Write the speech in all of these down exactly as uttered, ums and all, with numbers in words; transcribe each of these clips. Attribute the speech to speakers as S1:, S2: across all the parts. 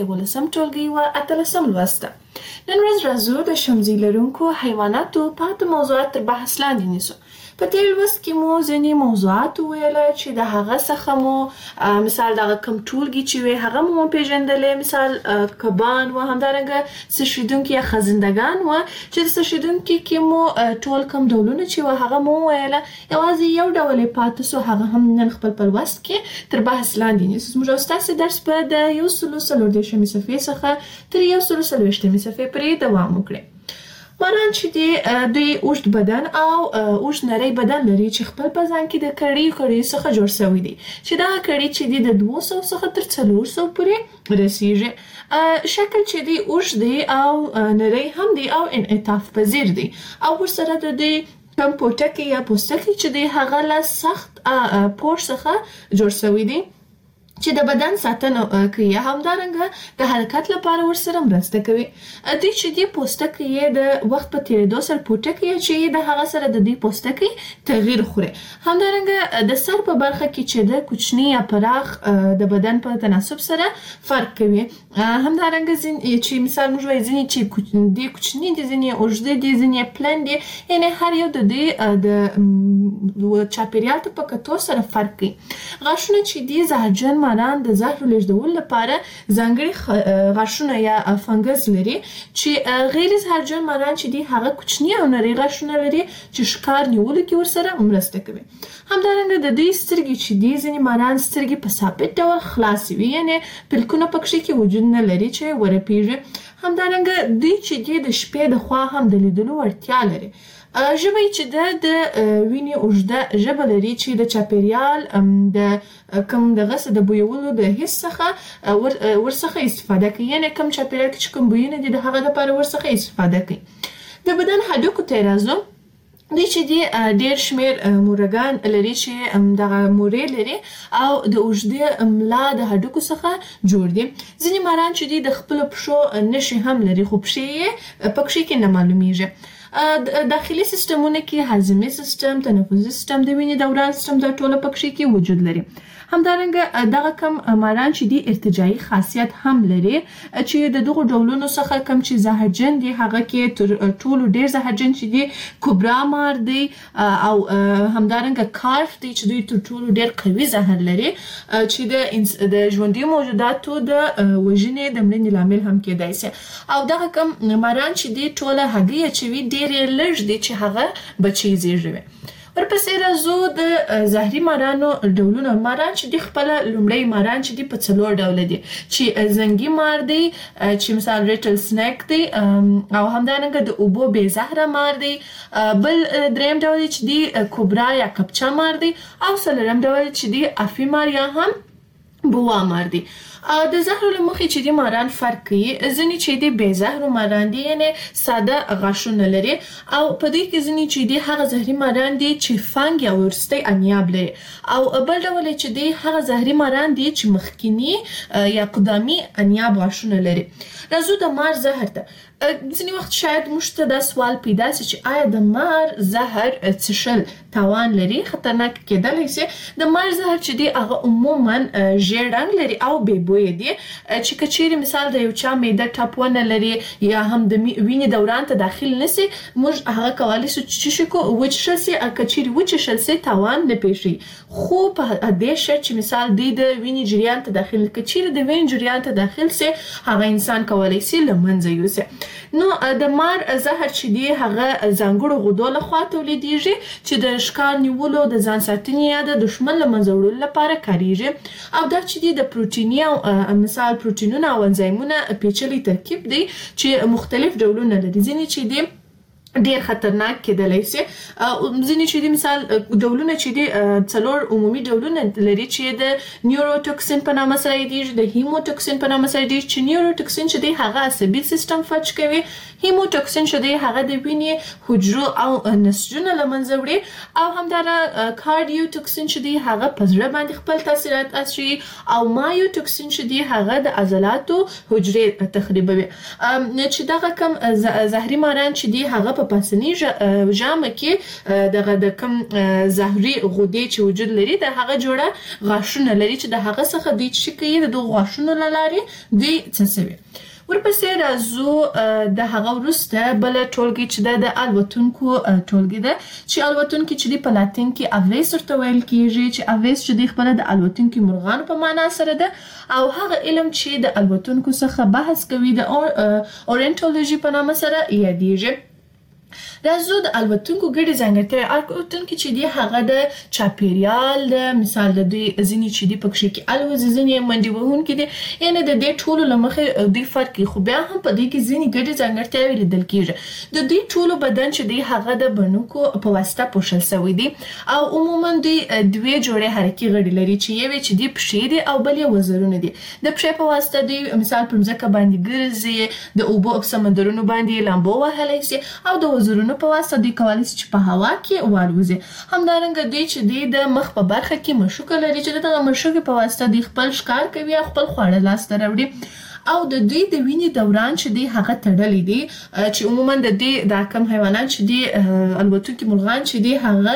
S1: یولسم ټولګي و اتلسم لوست ده. نن ورځ راځو د شمزي لرونکو حیواناتو پاتې موضوعات تر بحث لاندې نیسو. په تېر لوست کې مو ځینې موضوعات وویله چې د هغه څخه مو مثال دغه کوم ټولګي چې وي هغه مو وپېژندلې، مثال کبان و، همدارنګه څښیدونکي یا خزندګان و چې د څښیدونکي کې مو ټول کوم ډولونه چې وه هغه مو وویله. یوازې یو ډول یې پاتې سو، هغه هم نن خپل په لوست کې تر بحث لاندې نیسو. زموږ او ستاسې درس به د یو سلو څلور دېرشمې صفحې څخه تر یو سلو څلوېښتمې صفحې پورې دوام وکړي. ماران چې دی دوی اوږد بدن او اوږد نری بدن لري چې خپل په ځان کې د کړیو کړیو څخه جوړ شوی دی، چې دا کړي چې دی د دوه سوو څخه تر څلور سوو پورې رسیږي. شکل چې دی اوږد دی او نری هم دی او انعطاف پذیر دی، او ورسره د دوی کوم پوټکی یا پوستکی چې دی هغه له سخت پوښ څخه جوړ شوی دی چې د بدن ساتنه کوي، همدارنګه د حرکت لپاره ورسره مرسته کوي. دوی چې دی پوستکی یې د وخت په تېرېدو سره پوټکی چې د هغه سره د دوی پوستکی تغییر خوري. همدارنګه د سر په برخه کې چې د کوچني یا پراخ د بدن په تناسب سره فرق کوي. همدارنګه چې مثال موږ وایو ځینې چې دی کوچني دي، ځینې اوږده دي، ځینې پلن دي، یعنې هر یو د دوی د چاپېریال ته په کتو سره فرق کوي. غاښونه چې دي زهرجن ماران د زهرو لیږدولو لپاره ځانګړي غاښونه یا فنګس لري، چې غیر زهرجن ماران چې دي هغه کوچني او نري غاښونه لري چې ښکار نیولو کې ورسره مرسته کوي. همدارنګه د دوی سترګې چې دي ځینې ماران سترګې په ثابت ډول خلاصې وي، یعنې پلکونه پکښې کې وجود نه لري چې ورپېږي. همدارنګه دوی چې دي د شپې د خوا هم د لیدلو وړتیا لري. ژبه چې ده د وینې اوږده ژبه لري چې د چاپېریال د کوم دغه څه د بویولو د حس څخه ورڅخه استفاده کوي، یعنې کوم چاپېریال کې چې کوم بویونه دي د هغه دپاره ورڅخه استفاده کوي. د بدن هډوکو ته یې راځو. دوی چې دي ډېر شمېر مورګان لري چې دغه مورې لري او د اوږدې ملا د هډوکو څخه جوړ دي. ځینې ماران چې دي د خپلو پښو نښې هم لري، خو پښې یې پکښې کې نه معلومیږي. داخلي سیستمونه کې هاضمي سیستم، تنفسي سیستم، د وینې دوران سیستم دا ټوله پکښې کې وجود لري. همدارنګه دغه کم ماران چې دي ارتجاعي خاصیت هم لري، چې د دغو ډولونو څخه کم چې زهرجن دي هغه کې تر ټولو ډېر زهرجن چې دي کوبرا مار دی، او همدارنګه کارف دی چې دوی تر ټولو ډېر قوي زهر لري چې د ژوندي موجوداتو د وژنې د مړینې لامل هم کېدای شي. او دغه کم ماران چې دي ټوله هګۍ اچوي، ډېر یې لږ دي چې هغه بچي زېږوي. ورپسې راځو د زهري مارانو ډولونه. ماران چې دي خپله لومړی ماران چې دي په څلور ډوله دي، چې زنګي مار دی چې مثال ریټل سنیک دی، او همدارنګه د اوبو بې زهره مار دی. بل دریم ډول چې دي کوبرا یا کپچا مار دی، او څلورم ډول چې دي افي مار یا هم بوا مار دی. د زهرو له مخې چې دي ماران فرق کوي. ځینې چې دي بې زهرو ماران دي، یعنې ساده غاښونه لري، او په دوی کې ځینې چې دي هغه زهري ماران دي چې فنګ یا وروستی انیاب لري، او بل ډول چې دي هغه زهري ماران دي چې مخکیني یا قدامي انیاب غاښونه لري. راځو د مار زهر ته. ځینې وخت شاید موږ ته دا سوال پیدا سي چې آیا د مار زهر څښل تاوان لري، خطرناک کېدلی سي؟ د مار زهر چې دی هغه عموما ژیړ رنګ لري او بې بویه دي، چې که چیرې مثال د یو چا معده ټپ ونه لري یا هم د وینې دوران ته داخل نه سي، موږ هغه کولی سو چې څه کړو وچښل سي. که چیرې وچښل سي تاوان نه پېښوي، خو په دې شرط چې مثال دی د وینې جریان ته داخل، که چیرې د وینې جریان ته داخل سي هغه انسان کولی سي له منځه یوسي. نو د مار زهر چې دی هغه ځانګړو غدو لخوا تولیدیږي چې د ښکار نیولو، د ځان ساتنې یا د دښمن له منځه وړلو لپاره کاریږي. او دا چې دی د پروټیني او مثال پروټینونه او انزایمونه پیچلی ترکیب دی چې مختلف ډولونه لري. ځینې چې دی ډېر خطرناک کېدلی سي. ځینې چې دي مثال ډولونه چې دي څلور عمومي ډولونه لري چې د نیوروټوکسین په نامه سره یادېږي، د هیموټوکسین په نامه سره یادېږي. چې نیوروټوکسین چې دی هغه عصبي سیستم فلج کوي، هیموټوکسین چې دی هغه د وینې حجرو او نسجونه له منځه وړي، او همداراز کارډیوټوکسین چې دی هغه په زړه باندې خپل تاثیرات اچوي، او مایوټوکسین چې دی هغه د عضلاتو حجرې تخریبوي. چې دغه کم زهري ماران چې دی هغه په په پاسني ژامه کې دغه د کم زهري غدې چې وجود لري د هغه جوړه غاښونه لري چې د هغه څخه دوی چې کوي د دغو غاښونو له لارې دوی څڅوي. ورپسې راځو د هغه وروسته بله ټولګي چې ده د الوتونکو ټولګي ده چې الوتونکي چې دي په لاتین کې اویس ورته ویل کیږي چې اویس چې دی خپله د الوتونکي مرغانو په معنا سره ده او هغه علم چې د الوتونکو څخه بحث کوي د اورینټولوژي په نامه سره یادیږي. راځو د الوتونکو ګډې ځانګړتیاوې. الوتونکي چې دي هغه د چاپیریال د مثال د دوی ځینې چې دي پکښې کې الوزي ځینې منډې وهونکي دي یعنې د دې ټولو له مخې دوی فرق کوي خو بیا هم په دوی کې ځینې ګډې ځانګړتیاوې لیدل کېږي. د دوی ټولو بدن چې دی هغه د بڼکو په واسطه پوښل شوی دی او عموما دوی دوې جوړې حرکي غړي لري چې یوې چې دي پښې دي او بل یې وزرونه دي. د پښې په واسطه دوی مثال پر مځکه باندې ګرځي د اوبو په سمندرونو باندې لامبو وهلی سي او د وزرونو په واسطه دوی کولی شي چې په هوا کې والوزي. همدارنګه دوی چې دوی د مخ په برخه کې مشوکه لري چې دغه مشوکې په واسطه دوی خپل ښکار کوي او خپل خواړه لاسته راوړي او د دوی د وینې دوران چې دی هغه تړلی دی چې عموما د دې دا کم حیوانات چې دی الوتونکي مرغان چې دی هغه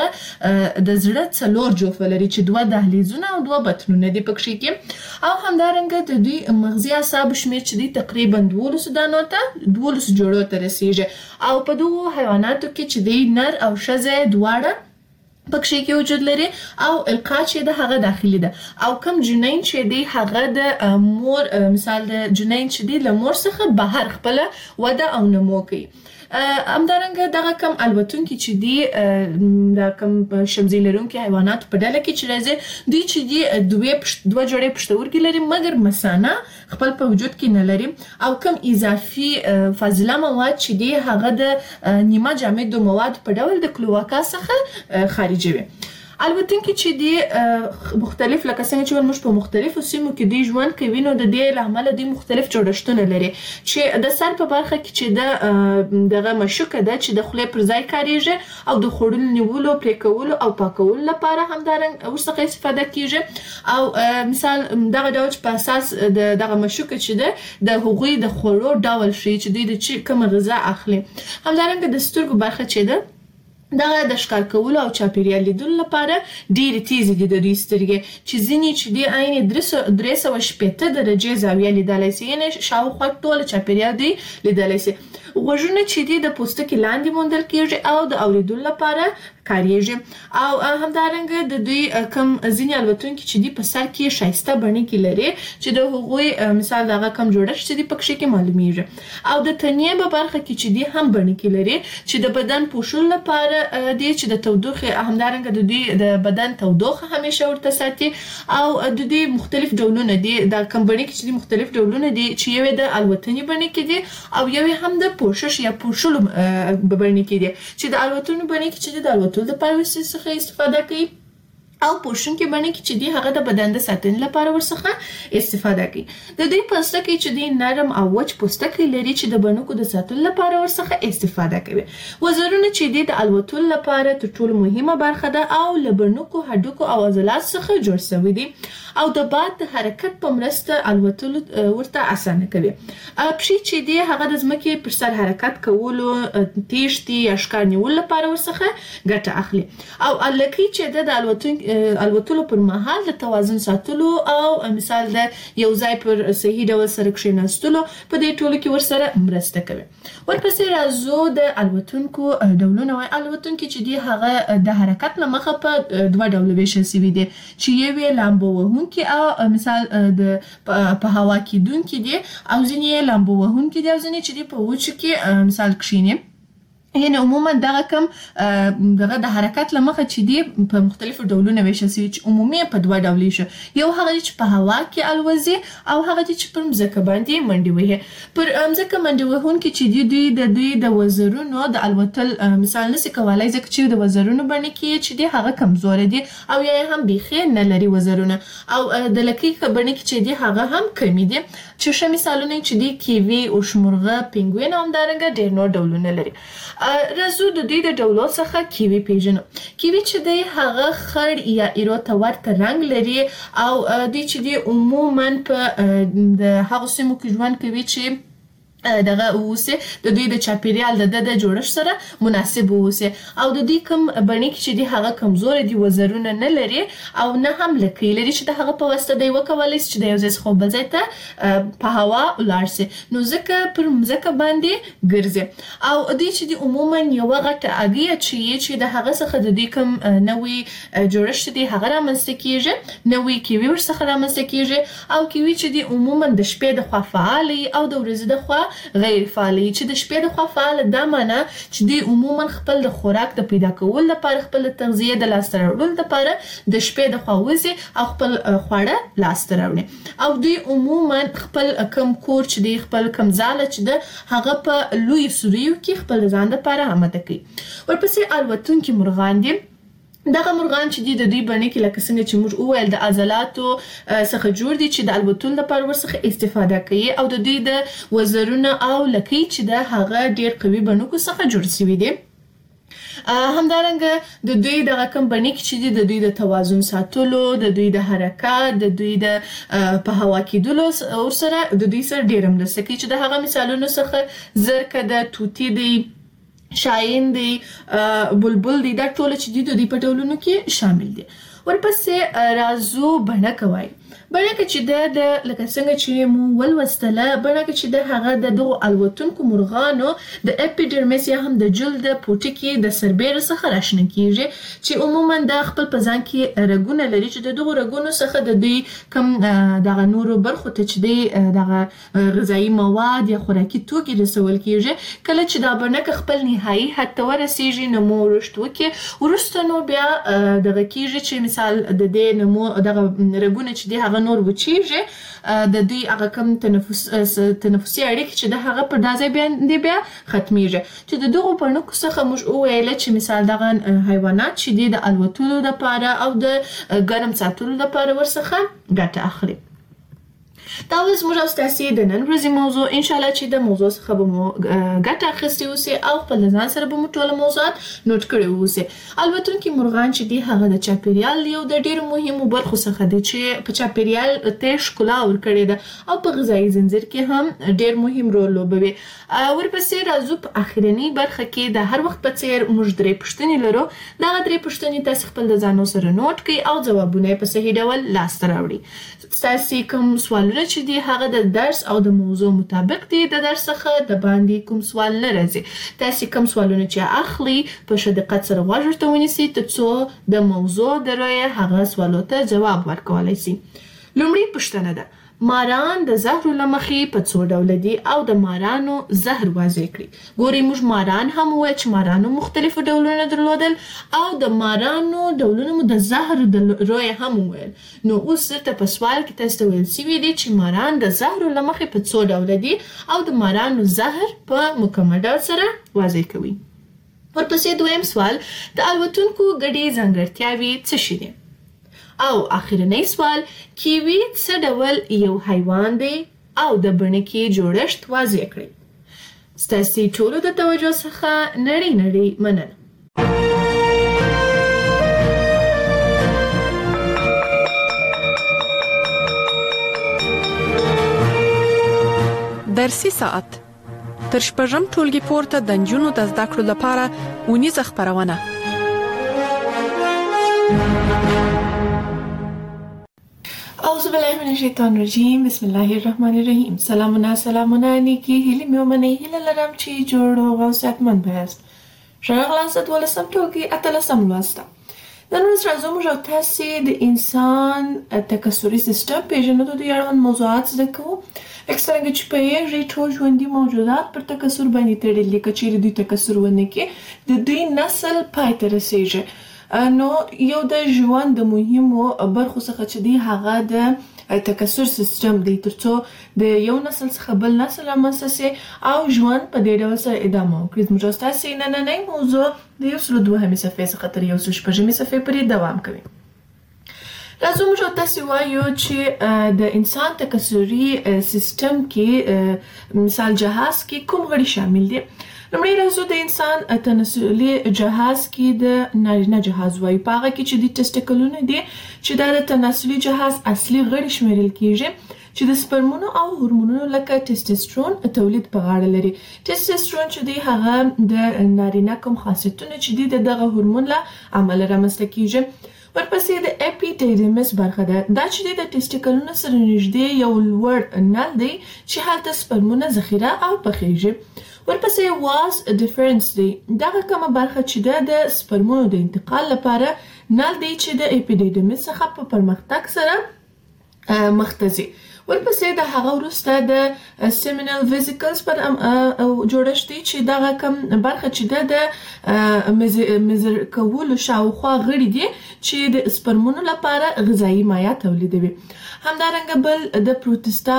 S1: د زړه څلور جوفه لري چې دوه دهلیزونه او دوه بطنونه دي پکښې کې او همدارنګه د دوی مغزي اعصابو شمېر چې دی تقریبا دولسو دانو ته دولسو جوړو ته رسیږي او په دغو حیواناتو کې چې دی نر او ښځه دواړه پکښې کې وجود لري او القا چې د هغه داخلي ده او کم جنین چې دی هغه د مور مثال د جنین چې دی له مور څخه بهر خپله وده او نمو کوي. همدارنګه دغه کم الوتونکي چې دي دا کم شمزي لرونکي حیوانات په ډله کې چې راځي دوی چې دي دوه دوه جوړې پښتورګي لري مګر مثانه خپل په وجود کې نه لري او کم اضافي فاضله مواد چې دي هغه د نیمه جامدو مواد په ډول د کلوواکا څخه خارجوي. البته چې دی مختلف لکه څنګه چې موږ په مختلفو سیمو کې دی ژوند کوي نو د دې له امله دی مختلف جوړښتونه لري چې د سر په برخه کې چې د دغه مشوکه ده چې د خولې پر ځای کاریږي او د خوړلو نیولو پرې کولو او پاکولو لپاره همدارنګه ورڅخه استفاده کیږي او مثال دغه ډول چې په اساس د دغه مشوکه چې ده د هغوی د خوړو ډول شي چې دوی د چې کومه غذا اخلي. همدارنګه د سترګو برخه چې ده دغه د ښکار کولو او چاپیریال لیدلو لپاره ډېرې تیزې دي د دوی سترګې چې ځینې چې دي عین درې سوه شپېته درجې زاویه لیدلی سي یعنې شاوخوا ټوله چاپیریال دوی لیدلی سي. غوږونه چې دي د پوستکي لاندې موندل کېږي او د اورېدلو لپاره کاریږي او همدارنګه د دوی کم ځینې الوتونکي چې دي په سر کې ښایسته بڼکې لري چې د هغوی مثال دغه کم جوړښت چې دي پکښې کې معلومیږي او د تنې په برخه کې چې دي هم بڼکې لري چې د بدن پوښلو لپاره دي چې د تودوخې همدارنګه د دوی د بدن تودوخه همیشه ورته ساتي او د دوی مختلف ډولونه دي د کم بڼکې چې دي مختلف ډولونه دي چې یوې د الوتنې بڼکې دي او یوې هم د پوښښ یا پوښلو بڼکې دي چې د الوتنې بڼکې چې دي د الوتنې د پایوسي څخه استفاده کوي او پوښونکي بڼکې چې دي هغه د بدن د ساتنې لپاره ورڅخه استفاده کوي. د دوی پوستکی چې دی نرم او وچ پوستکی لري چې د بڼکو د ساتلو لپاره ورڅخه استفاده کوي. وزرونه چې دي د الوتلو لپاره تر ټولو مهمه برخه ده او له بڼکو هډوکو او عضلات څخه جوړ شوي دي او د باد د حرکت په مرسته الوتلو ورته اسانه کوي. پښې چې دي هغه د ځمکې پر سر حرکت کولو تیښتې یا ښکار نیولو لپاره ورڅخه ګټه اخلي او الکۍ چې ده د الوتونکي الوتلو پر مهال د توازن ساتلو او مثال د یو ځای پر صحیح ډول سره کښېناستلو په دې ټولو کې ورسره مرسته کوي. ورپسې راځو د الوتونکو ډولونه وایي. الوتونکي چې دي هغه د حرکت له مخه په دوه ډوله ویشل شوي دي چې یوې لامبو وهونکي او مثال د په هوا کیدونکي دي او ځینې لامبو وهونکي دي او ځینې چې دي په وچو کې مثال کښېني یعنې عموما دغه کم دغه د حرکت له مخه چې دی په مختلفو ډولونه ویشل شوي چې عمومي په دوه ډولې شو. یو هغه دی چې په هوا کې الوزي او هغه دی چې پر مځکه باندې منډې وهي. پر مځکه منډې وهونکي چې دي دوی د دوی د وزرونو د الوتل مثال نسي کولی ځکه چې د وزرونو بڼکې چې دي هغه کمزوره دي او یا هم بیخي نه لري وزرونه او د لکۍ بڼکې چې دي هغه هم کمې دي چې ښه مثالونه چې دي کیوي اوښمرغه پینګوین او همدارنګه ډېر نور ډولونه لري. راځو د دوی د ډولو څخه کیوي پیژنو. کیوي چې دی هغه خړ یا ایرو ته ورته رنګ لري او دوی چې دی عموما په د هغو سیمو کې ژوند کوي چې دغه اوسه د دوی د چاپیریال د د جوړښت سره مناسب اوسه او د دې کوم بڼې کې چې دی هغه کمزور دي وزرونه نه لري او نه هم لکې لري چې د هغه په واسطه دی وکولای شي چې د یو ځای څخه بل ځای ته په هوا ولاړ شي نو ځکه پر مځکه باندې ګرځي او دوی چې دی عموما یو غټه اګیه چې چې د هغه څخه د دې کوم نوې جوړښت دی هغه رامنځته کیږي نوې کیوي ورڅخه رامنځته کیږي او کیوي چې دی عموما د شپې د خوا فعالي او د ورځې د خوا غیر فعالي چې د شپې د خوا فعال دا معنی چې دوی عموما خپل د خوراک د پیدا کولو لپاره خپل تغذیه د لاسته راوړلو لپاره د شپې د خوا وځي او خپل خواړه لاسته راوړي او دوی عموما خپل کم کور چې دی خپل کم ځاله چې د هغه په لوی سوریو کې خپل ځان لپاره آماده کوي ورپسې الوتونکي مرغان دي دغه مرغان چې دي د دوی بڼې کې لکه څنګه چې موږ وویل د عضلاتو څخه جوړ دي چې د الوتلو لپاره ورڅخه استفاده کوي او د دوی د وزرونه او لکۍ چې د هغه ډیر قوي بڼکو څخه جوړ شوي دي همدارنګه د دوی دغه کوم بڼې کې چې دي د دوی د توازن ساتلو د دوی د حرکت د دوی د په هوا کېدلو ورسره د دوی سره ډیر مرسته کوي چې د هغه مثالونو څخه زرکه د طوطي دی شاهین دی بلبل دی دا ټول چې دي د دې په ډولونو کې شامل دي ورپسې راځو بڼکه وایي بڼکه چې د د لکه څنګه چې مو ولوستله بڼکه چې د هغه د دغو الوتونکو مرغانو د اپیډرمیس یا هم د جلد پوټي کې د سربېره څخه راشنه کیږي چې عموما د خپل په ځان کې رګونه لري چې د دغو رګونو څخه د دوی کوم دغه نورو برخو ته چې دی دغه غذایي مواد یا خوراکي توکي رسول کیږي کله چې دا بڼکه خپل نهایي حد ته ورسیږي نمو رشد وکړي وروسته نو بیا دغه کیږي چې مثال د دې نمو دغه رګونه چې دی هغه نور وچیږي د دوی هغه کوم تنفس تنفسي اړیکې چې د هغه په دازې باندې بیا ختمیږي چې د دغو بڼکو څخه موږ وویل چې مثال دغه حیوانات چې دي د الوتلو لپاره او د ګرم ساتلو لپاره ورڅخه ګټه اخلي دا اوس موږ تاسو د نن ورځې موضوع ان شاء الله چې د موضوع څخه به مو ګټه اخیستې اوسئ او خپل ځان سره به مو ټول موضوعات نوٹ کړي اوسئ البتونکي مرغان چې دی هغه د چاپیریال یو د ډیرو مهمو برخو څخه دی چې په چاپیریال ته ښکلا ورکړي ده او په غذایي زنجیر کې هم ډیر مهم رول لوبوي ورپسې راځو په اخرنی برخه کې د هر وخت په څیر موږ درې پوښتنې لرو دا درې پوښتنې تاسو خپل د ځانو سره نوٹ کړئ او ځوابونه په صحیح ډول لاسته راوړئ تاسو کوم سوالونه چې دی هغه د درس او د موضوع مطابق دی د درس څخه د باندې کوم سوال نه راځي تاسو کوم سوالونه چې اخلي په ښه دقت سره غوږ ورته ونیسئ ترڅو د موضوع د رویه هغه سوالو ته جواب ورکولای شي لومړی پوښتنه ده ماران د زهرو له مخې په څو ډوله دي او د مارانو زهر واضح کړي ګورئ موږ ماران هم وویل چې مارانو مختلفو ډولونه درلودل او د مارانو ډولونه مو د زهرو د رویه هم وویل نو اوس درته په سوال کې تاسو ته ویل شوي دي چې ماران د زهرو له مخې په څو ډوله دي او د مارانو زهر په مکمل ډول سره واضح کوي ورپسې دویم سوال د الوتونکو ګډې ځانګړتیاوې څه شي دي او اخرنی سوال کیوي څه ډول یو حیوان دی او د بڼکې جوړښت واضح کړئ ستاسو ټولو د توجه څخه نړۍ نړۍ مننه
S2: درسي ساعت تر شپږم ټولګي پورته د نجونو د زده کړو لپاره ونیزه خبرونه
S1: اعوذ بالله من الشیطان الرجیم بسم الله الرحمن الرحیم سلامونه سلامونه نیکی هیله مې ومنئ هیله لرم چې جوړ او صحتمند بهاست ښاغلاست دولسم ټولګي اتلسم لوست نن ورځ راځو موږ تاسو د انسان تکثري سیستم پیژنو د اړوند موضوعات زده کوو اکثرا چې په یوه ټول ژوندي موجودات پر تکثر باندې تړلي کچېرې دوی تکثر ونه کې د دوی نسل پای ته رسیږي نو یو د ژوند د مهمو برخو څخه چې دی هغه د تکثر سیستم دی ترڅو د یو نسل څخه بل نسل رامنځته سي او ژوند په دې ډول سره ادامه وکړي زموږ ستاسو نننۍ موضوع د یو سل دوهمې صفحې څخه تر یو سل شپږمې صفحې پورې دوام کوي راځو موږ تاسو وایو چې د انسان تکثري سیستم کې مثال جهاز کې کوم غړي شامل دي لومړی راځو د انسان تناسلي جهاز کې د نارینه جهاز وایي په هغه کې چې د ټسټیکلونه دي چې دا د تناسلي جهاز اصلي غړي شمیرل کیږي چې د سپرمونو او هورمونونو لکه ټیسټوسترون تولید په غاړه لري. ټیسټوسترون چې دی هغه د نارینه کوم خاصیتونه چې دی دغه هورمون له امله رامنځته کیږي. ورپسې د اپیډیډیمس برخه ده. دا چې د ټیسټیکلونو سره نږدې یو لوړ نل دی چې هلته سپرمونه ذخیره او پخیږي. ورپسې واز ډیفرنس دی. دغه کومه برخه چې ده د سپرمونو د انتقال لپاره نل دی چې د اپیډیډیمس څخه په پرمختګ سره مخته. ورپسې د هغه وروسته د سیمینل ویزیکلز پر جوړښت دی چې دغه کوم برخه چې ده د میزر کولو شاوخوا غړي دي چې د سپرمونو لپاره غذایي مایع تولیدوي. همدارنګه بل د پروستاتا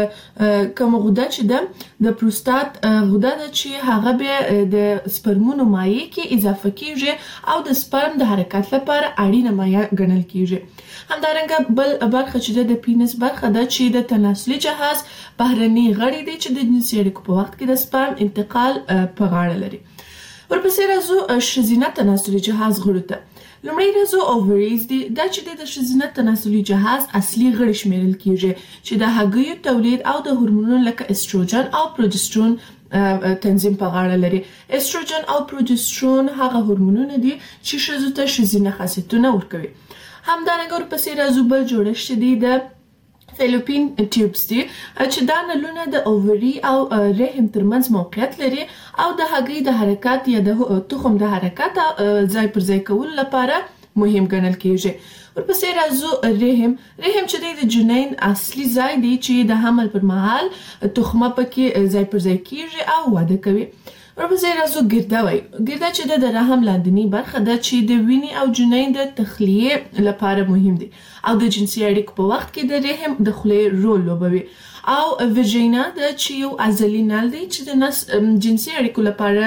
S1: د کوم غده چې ده د پروستات غده ده چې هغه به د سپرمونو مایع کې اضافه کیږي او د سپرم د حرکت لپاره اړینه مایع ګڼل کیږي. همدارنګه بل برخه چې ده د پینس برخه ده چې د تناسلي جهاز بهرني غړي دي چې د جنسي اړیکو په وخت کې د سپرم انتقال په غاړه لري. ورپسې راځو ښځینه تناسلي جهاز غړو ته. لومړی راځو اووریز دي. دا چې د ښځینه تناسلي جهاز اصلي غړي شمیرل کیږي چې د هګیو تولید او د هورمونونو لکه استروجن او پروجسترون تنظیم په غاړه لري. استروجن او پروجسترون هغه هورمونونه دي چې ښځو ته ښځینه خاصیتونه ورکوي. همدارنګه ورپسې راځو بل جوړښت دی د فیلوپین ټیوبس دي چې دا نلونه د اووري او رحم ترمنځ موقعیت لري او د هګۍ د حرکت یا د تخم د حرکت ځای پر ځای کولو لپاره مهم ګڼل کیږي. ورپسې راځو رحم. رحم چې د جنین اصلي ځای دی چې د حمل پر مهال تخمه پکې ځای پر ځای کیږي او واده کوي. ورپسې راځو ګرده وای. ګرده چې د رحم لاندنی برخه ده چې د وینې او جنین د تخلیې لپاره مهم دی او د جنسي اړیکو په وخت کې د رحم د خولې رول لوبوي. او ویژینا ده چې یو عضلي نل دی چې د نس جنسي اړیکو لپاره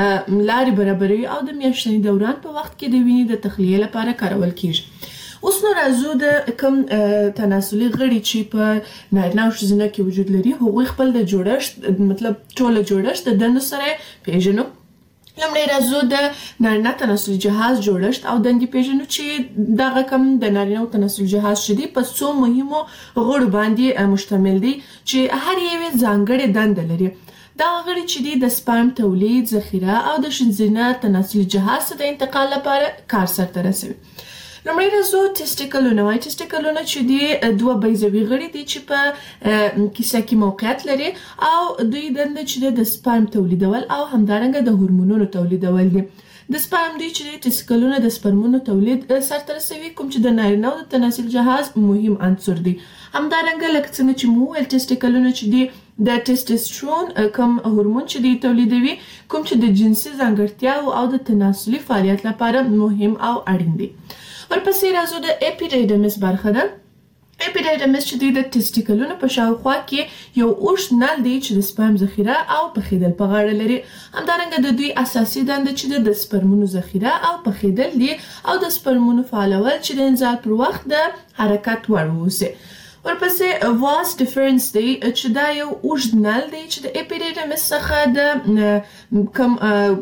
S1: لارې برابروي او د میاشتني دوران په وخت کې د وینې د تخلیې لپاره کارول کیږي. اوس نو راځو د کوم تناسلي غړي چې په نارینه او ښځینه کې وجود لري هغوی خپل د جوړښت مطلب ټوله جوړښت د دندو سره پیژنو. لومړی راځو د نارینه تناسلي جهاز جوړښت او دندې پیژنو چې دغه کوم د نارینه تناسلي جهاز چې دی په څو مهمو غړو باندې مشتمل دی چې هر یو ځانګړې دنده لري. دا غړي چې دی د سپرم تولید، ذخیره او د ښځینه تناسلي جهاز د انتقال لپاره کار سرته رسوي. لومړی راځو ټیسټیکلونه وای. ټیسټیکلونه چې دی دوه بیضوي غړي دي چې په کیسه کې موقعیت لري او دوی دنده چې د سپرم تولیدول او همدارنګه د هورمونونو تولیدول دي. د سپرم دوی چې ټیسټیکلونه د سپرمونو تولید سرته رسوي کوم چې د نارینه او د تناسلي جهاز مهم عنصر دی. همدارنګه لکه څنګه چې مو ویل ټیسټیکلونه چې دی د ټیسټوسترون کوم هورمون چې دی تولیدوي کوم چې د جنسي ځانګړتیاو او د تناسلي فعالیت لپاره مهم او اړین دی. ورپسې راځو د اپیډیډیمس برخه ده. اپیډیډیمس چې دی د ټیسټیکلونو په شاوخوا کې یو اوږد نل دی چې د سپرم ذخیره او پخیدل په غاړه لري. همدارنګه د دوی اساسي دنده چې د سپرمونو ذخیره او پخیدل دي او د سپرمونو فعالول چې د انزال پر وخت د حرکت وړ واوسي. ورپسې واز ډیفرنس دی چې دا یو اوږد نل دی چې د اپیډیډیمس څخه د کوم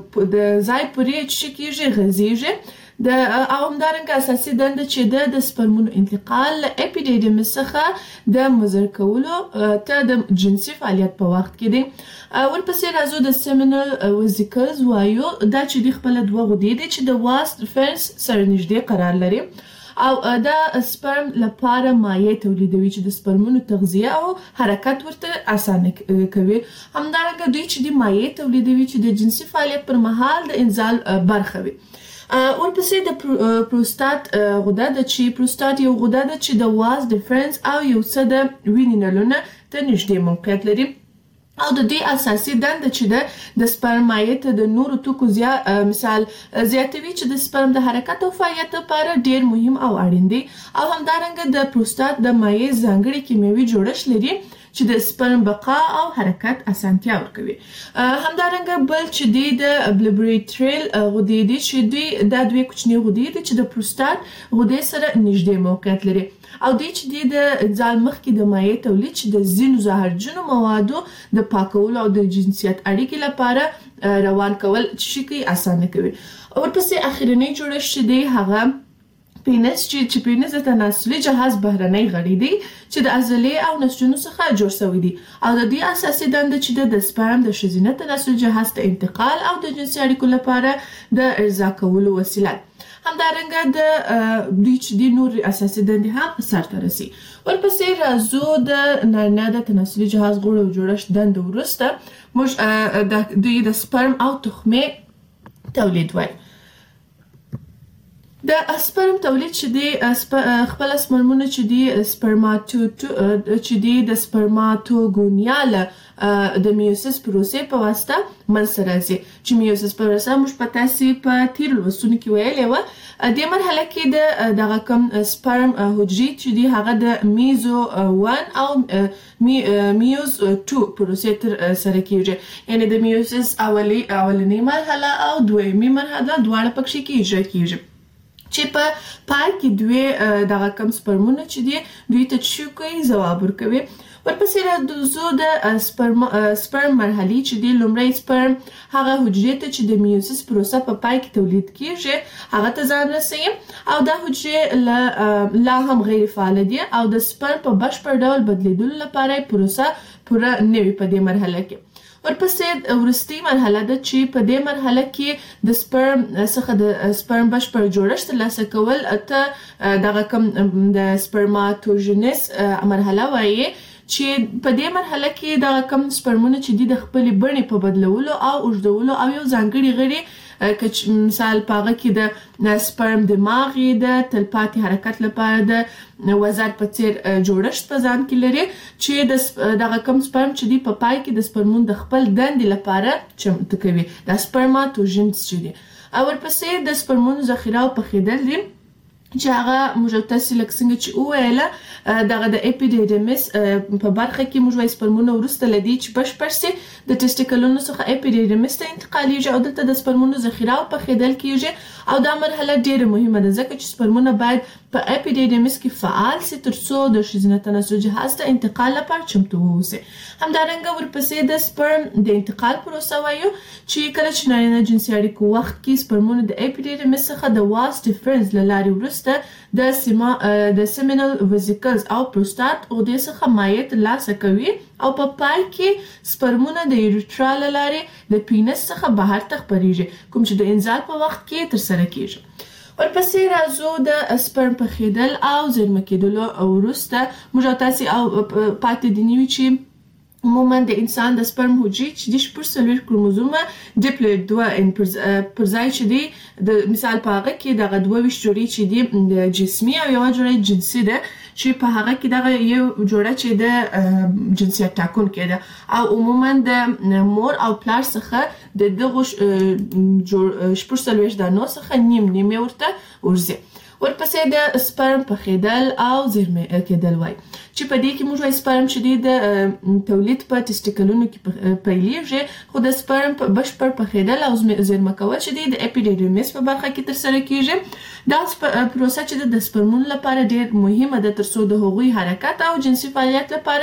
S1: د ځای پورې چې کیږي غځیږي د او همدارنګه اساسي دنده چې د د سپرمونو انتقال له اپیډیډیمس څخه د مضر کولو ته د جنسي فعالیت په وخت کې دی. ورپسې راځو د سیمینل ویزیکلز وایو. دا چې د خپل دوه غدې دي چې د واز ډیفرنس سره نږدې قرار لري او دا سپرم لپاره مایع تولیدوي چې د سپرمونو تغذیه او حرکت ورته اسانه کوي. همدارنګه دوی چې د مایع تولیدوي چې د جنسي فعالیت پر مهال د انزال برخه وي. ورپسې د پروستات غده ده چې پروستات یو غده ده چې د واز ډیفرنس او یو څه د وینې نلونه ته نږدې موقعیت لري او د دې اساسي دنده چې ده د سپرم مایع ته د نورو توکو مثال زیاتوي چې د سپرم د حرکت او فعالیت لپاره ډیر مهم او اړین دی. او همدارنګه د پروستات د مایع ځانګړی کیمیاوي جوړښت لري چې د سپرم بقا او حرکت اسانتیا ورکوي. همدارنګه بل چې دی د بلبریټریل غدې دي چې دوی دا دوی کوچني غدې دي چې د پروستات غدې سره نږدې موقعیت لري او دوی چې دی د انزال مخکې د مایع تولید چې د ځینو زهرجنو موادو د پاکولو او د جنسیت اړیکې لپاره روان کول چې کوي اسانه کوي. ورپسې اخرنی جوړښت چې دی هغه پینس چې چې پینس د تناسلي جهاز بهرنی غړي دي چې د عضلې او نسجونو څخه جوړ شوی دي او د دې اساسي دنده چې د سپرم د ښځینه تناسلي جهاز ته انتقال او د جنسي اړیکو لپاره د ارضا کولو وسیله همدارنګه د دوی چې د نور اساسي دندې هم سرته رسي. ورپسې راځو د نارینه د تناسلي جهاز غړو جوړښت دنده وروسته موږ د دوی د سپرم او تخمې تولید وایي. د سپرم تولید چې دی خپل سپرمونه چې دی سپرماتو چې دی د سپرماتوګونیا له د میوسیس پروسې په واسطه منځته راځي چې میوسیس پروسه موږ په تاسې په تیر لوستونو کې ویلې وه. دې مرحله کې د دغه کم سپرم حجرې چې دی هغه د میزو ون او میوز ټو پروسې تر سره کیږي یعنی د میوسیس اولی اولنۍ مرحله او دویمې مرحله دواړه پکې کې اجرا کیږي چې په پای کې دوی دغه کم سپرمونه چې دی دوی ته شو کوي ځواب ورکوي. ورپسې راځو د سپرم سپرم مرحلې چې دی لومړی سپرم هغه حجرې ته چې د میوسیس پروسه په پای کې تولید کیږي هغه ته ځان رسوي او دا حجرې لا هم غیر فعال دي او د سپرم په بشپړ ډول بدلیدلو لپاره پروسه پوره نه وي په دې مرحله کې. ورپسې وروستۍ مرحله ده چې په دې مرحله کې د سپرم څخه د سپرم بشپړ جوړښت ترلاسه کول ته دغه کم د سپرماتوژنس مرحله وایي چې په دې مرحله کې دغه کم سپرمونه چې دي د خپلې بڼې په بدلولو او اوږدولو او یو ځانګړي غړي مثال پاغه کې د سپرم دماغ د تلپاتې حرکت لپاره د وزر په څیر جوړښت په ځان کې لري چې د دغه کم سپرم چې دی په پای کې د سپرمون د خپل دندې لپاره چمتو کوي د سپرماتوژنس چې دی. او ورپسې د سپرمونو ذخیره او پخېدل دي چې هغه موږ تاسو لکه څنګه چې وویله دغه د اپیډیډیمس په برخه کې موږ وایي سپرمونه وروسته لدی چې بشپړ سي د ټیسټیکلونو څخه اپیډیډیمس ته انتقالیږي او دلته د سپرمونو ذخیره او پخېدل کیږي او دا مرحله ډیره مهمه ده ځکه چې سپرمونه باید په اپیډیډیمس کې فعال سي ترڅو د ښځینه تناسلي جهاز ته انتقال لپاره چمتو واوسي. همدارنګه ورپسې د سپرم د انتقال پروسه وایو چې کله چې نارینه جنسي اړیکو وخت کې سپرمونه د اپیډیډیمس څخه د واس ډیفرنس له لارې وروسته د سیما د سیمینل ویزیکلز او پروستات غدې څخه مایع ترلاسه کوي او په پای کې سپرمونه د یوریترا له لارې د پینس څخه بهر ته خپریږي کوم چې د انزال په وخت کې ترسره کیږي. ورپسې راځو د سپرم پخېدل او زیرمه کېدلو وروسته موږ تاسو او پاتې دي نیوي چې عموما د انسان د سپرم حجرې چې د شپږ څلوېښت کروموزومه ډیپلویډ دوه پر ځای چې دی د مثال په هغه کې دغه دوه ویشت جوړې چې دي د جسمي او یوه جوړه جنسي ده چې په هغه کې دغه یو جوړه چې د جنسیت ټاکونکې ده او عموما د مور او پلار څخه د دغه شپږ څلوېښت دانو څخه نیم نیم ورته ورځي. ورپسې د سپرم پخېدل او زیرمه کېدل وایي چې په دې کې موږ وایي سپرم چې دی د تولید په ټیسټیکلونو کې پیلېږي خو د سپرم په بشپړ پخېدل او زیرمه کول چې دی د اپیډیډیمس په برخه کې ترسره کیږي. دا پروسه چې د سپرمونو لپاره ډېر مهمه ده ترڅو د هغوی حرکت او جنسي فعالیت لپاره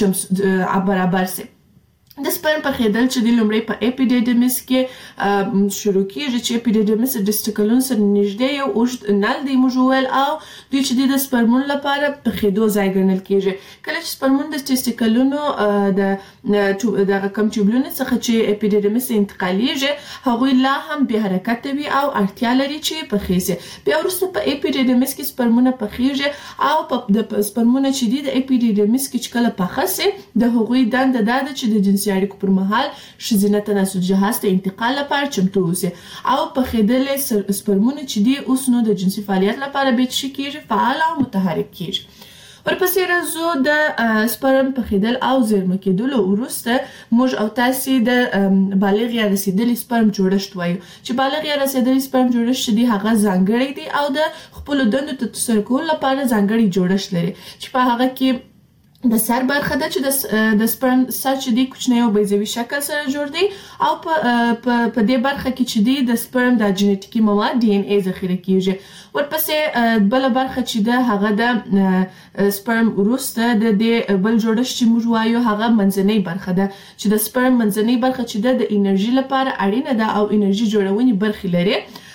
S1: برابر سي. د سپرم پخېدل چې د لومړی په اپیډیډیمس کې شروع کیږي چې اپیډیډیمس د ټیسټیکلونو سره نږدې یو اوږد نل دی موږ وویل او دوی چې د سپرمونو لپاره پخېدو ځای ګڼل کیږي. کله چې سپرمون د ټیسټیکلونو د دغه کم ټیوبلونو څخه چې اپیډیډیمس انتقالیږي هغوی لا هم بې حرکته وي او اړتیا لري چې پخې سي. بیا وروسته په اپیډیډیمس کې سپرمونه پخېږي او د سپرمونه چې دي د اپیډیډیمس کې چې کله پخه سي د هغوی دنده دا ده چې د جنسي اړیکو پر مهال ښځینه تناسلي جهاز ته انتقال لپاره چمتو اوسي او پخېدلې سپرمونه چې دي اوس نو د جنسي فعالیت لپاره بیا څه کیږي فعال او متحرک کیږي. ورپسې راځو د سپرم پخېدل او زیرمه کېدلو وروسته موږ او تاسې د بالغ یا رسېدلي سپرم جوړښت وایو چې بالغ یا رسېدلي سپرم جوړښت چې دی هغه ځانګړی دی او د خپلو دندو ته ترسره کولو لپاره ځانګړی جوړښت لري چې په هغه کې د سر برخه ده چې د سپرم سر چې دی کوچنی او بیضوي شکل سره جوړ دی او په په دې برخه کې چې دی د سپرم د جنټیکي مواد ډي ان اي ذخیره کیږي. ورپسې بله برخه چې ده هغه د سپرم وروسته د دې بل جوړښت چې موږ وایو هغه منځنۍ برخه ده چې د سپرم منځنۍ برخه چې ده د انرژي لپاره اړینه ده او انرژي جوړونې برخې لري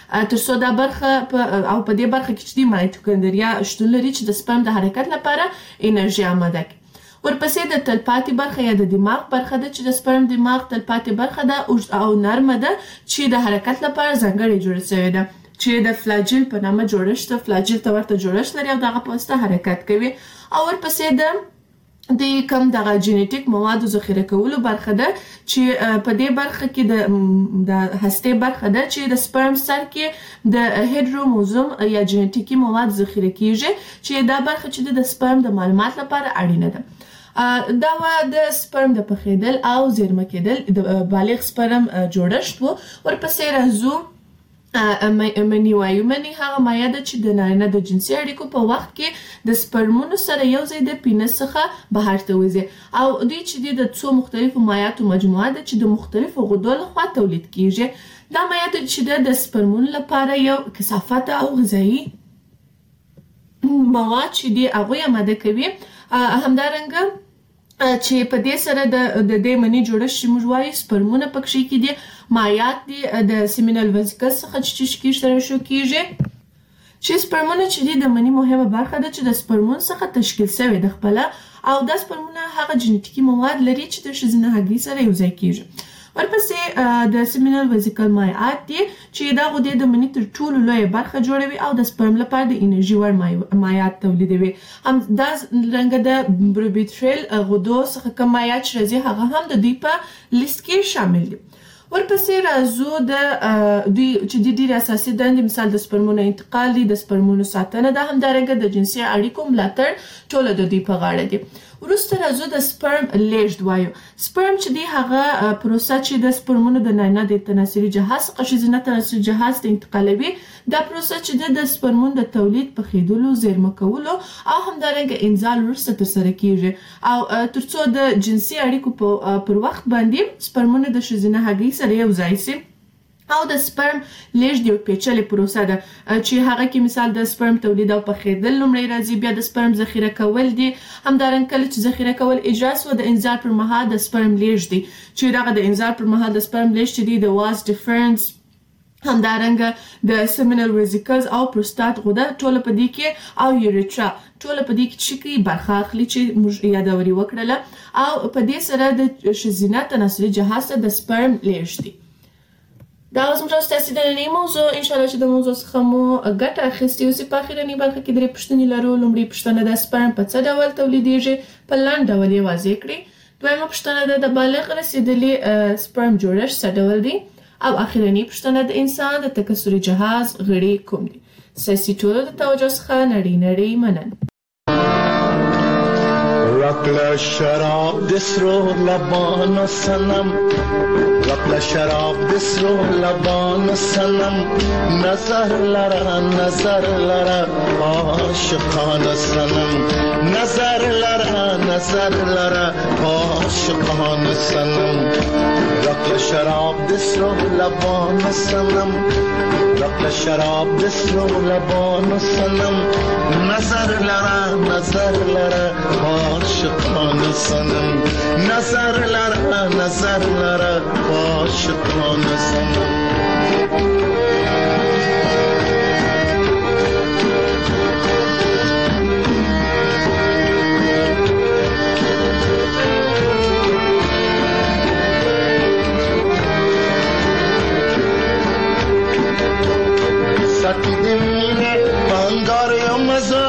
S1: تر څو دا برخه او په دې برخه کې چې د مایټوکاندریا شتون لري چې د سپرم د حرکت لپاره انرژي آماده کړي. ورپسې د تلپاتې برخه یا د دماغ برخه ده چې د سپرم دماغ تلپاتې برخه ده او نرمه ده چې د حرکت لپاره ځانګړې جوړه شوې ده چې د فلاجیل په نامه جوړښت فلاجیل ته ورته جوړښت لري او دغه په واسطه حرکت کوي. او ورپسې د د کم دغه جینیټیک موادو ذخیره کولو برخه ده چې په دې برخه کې د د هستې برخه ده چې د سپرم سر کې د هیډروموزوم یا جینیټیکي مواد ذخیره کیږي چې دا برخه چې د سپرم د معلومات لپاره اړینه ده. دا و د سپرم د پخېدل او زیرمه کېدل د بالغ سپرم جوړښت و. ورپسې راځو منی وایو. منی هغه مایع ده چې د نارینه د جنسي اړیکو په وخت کې د سپرمونو سره یو ځای د پینس څخه بهر ته وځي او دوی چې د څو مختلفو مایعاتو مجموعه ده چې د مختلفو غدو لخوا تولید کیږي. دا مایعات چې د سپرمونو لپاره یو کثافت او غذایی مواد چې دی هغوی آماده کوي. همدارنګه چې په دې سره د د دې منی جوړښت چې موږ وایو سپرمونه پکې کې دي مایعات دي د سیمینل وزیکل څخه چې کیږي شو کیږي چې سپرمونه چې دي د منی مهمه برخه ده چې د سپرمون څخه تشکیل شوی د خپل او د سپرمونه هغه جینیټیکي مواد لري چې د ښځینه هګۍ سره یو ځای کیږي. ورپسې د سیمینل وزیکل مایعات دي چې دا غدې د مني تر ټولو لویه برخه جوړوي او د سپرم لپاره د انرژي وړ مایعات تولیدوي. هم دا رنګه د بروبیټریل غدو څخه کوم مایعات چې راځي هغه هم د دوی په لیست کې شامل دي. ورپسې راځو د دوی چې د ډېرې اساسي دندې مثال د سپرمونو انتقال دي، د سپرمونو ساتنه ده، همدارنګه د جنسي اړیکو ملاتړ ټوله د دوی په غاړه دي. وروسته راځو د سپرم لیږد وایو. سپرم چې دی هغه پروسه چې د سپرمونو د نارینه د تناسلي جهاز څخه ښځینه تناسلي جهاز ته انتقالوي. دا پروسه چې د سپرمونو د تولید پخېدلو زیرمه کولو او همدارنګه انزال وروسته ترسره کیږي او تر څو د جنسي اړیکو پر وخت باندې سپرمونه د ښځینه هګۍ سره یو ځای سي. او د سپرم لیږد یو پیچلې پروسه ده چې هغه کې مثال د سپرم تولید او پخېدل لومړی راځي، بیا د سپرم ذخیره کول دي، همدارنګه کله چې ذخیره کول اجرا سوه د انزال پر مهال د سپرم لیږد دی چې دغه د انزال پر مهال د سپرم لیږد چې دی د واز ډیفرنس، همدارنګه د سیمینل ویزیکلز او پروستات غده ټوله په دې کې او یوریټرا ټوله په دې کې چې کوي برخه اخلي چې موږ یادوري وکړله او په دې سره د ښځینه تناسلي جهاز ته د سپرم لیږد دی. دا اوس موږ ستاسو د نننۍ موضوع انشاءالله چې د موضوع څخه مو ګټه اخیستې اوسي. په اخرنۍ برخه کې درې پوښتنې لرو. لومړۍ پوښتنه د سپرم په څه ډول تولیدیږي، په لنډ ډول یې واضح کړئ. دویمه پوښتنه ده د بالغ رسېدلي سپرم جوړښت څه ډول دی او اخرنۍ پوښتنه د انسان د تکثري جهاز غړي کوم دي. ستاسې ټولو د توجه څخه نړۍ نړۍ مننه.
S3: رقل شراب دسرو لبان سنم، رقل شراب دسرو لبان سنم، نظر لرا نظر لرا عاشقان سنم، نظر لرا نظر لرا عاشقان سنم. رقل شراب دسرو لبان سنم، رقل شراب دسرو لبان سنم، نظر لرا نظر لرا عاشقان سنم، نظر لرا نظر لرا عاشقان سنم. ساتی دمینه بانگار یا مزا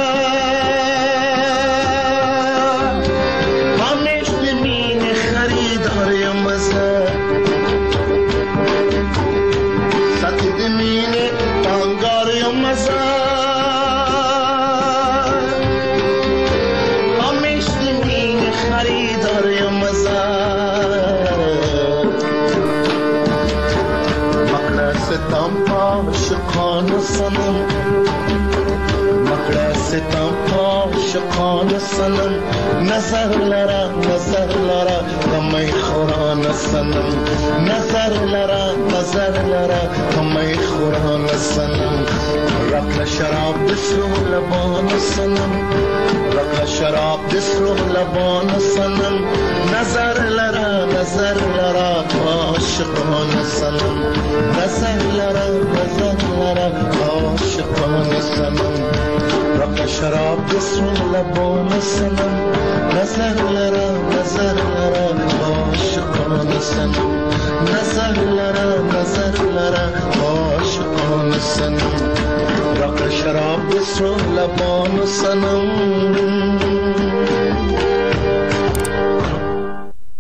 S3: سنم، مکڑا ستم عاشقان سنم، نظر لرا نظر لرا کمی خوران سنم، نظر لرا نظر لرا کمی خوران سنم. رقل شراب دسرو لبان سنم، رقل شراب دسرو لبان سنم، نظر لرا نظر لرا عاشقانه سنم نظر لره نظر لره عاشقانه سنم رق شراب بسر لبان سنم نظر لره نظر لره عاشقانه سنم نظر لره نظر لره عاشقانه سنم رق شراب بسر لبان سنم